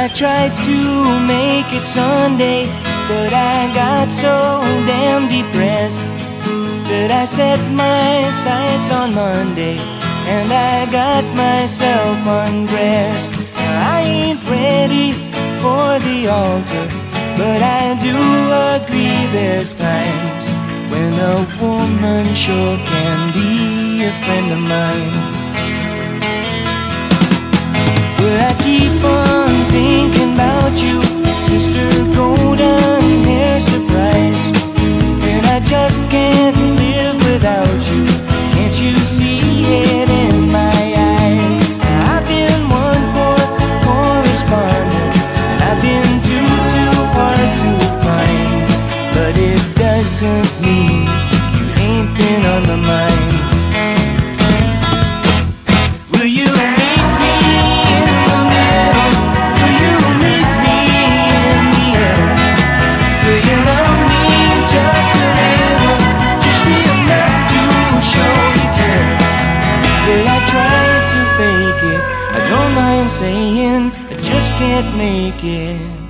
I tried to make it Sunday, but I got so damn depressed that I set my sights on Monday, and I got myself undressed. I ain't ready for the altar, but I do agree there's times when a woman sure can be a friend of mine. Well, I keep on thinking about you, Sister Golden Hair Surprise, and I just can't live without you. Can't you see it in my eyes? I've been one poor correspondent, and I've been too hard to find, but it doesn't mean you ain't been on my mind. Will you meet me in the middle? Will you meet me in the end? Will you love me just a little, just enough to show you care? Well, I tried to fake it, I don't mind saying I just can't make it.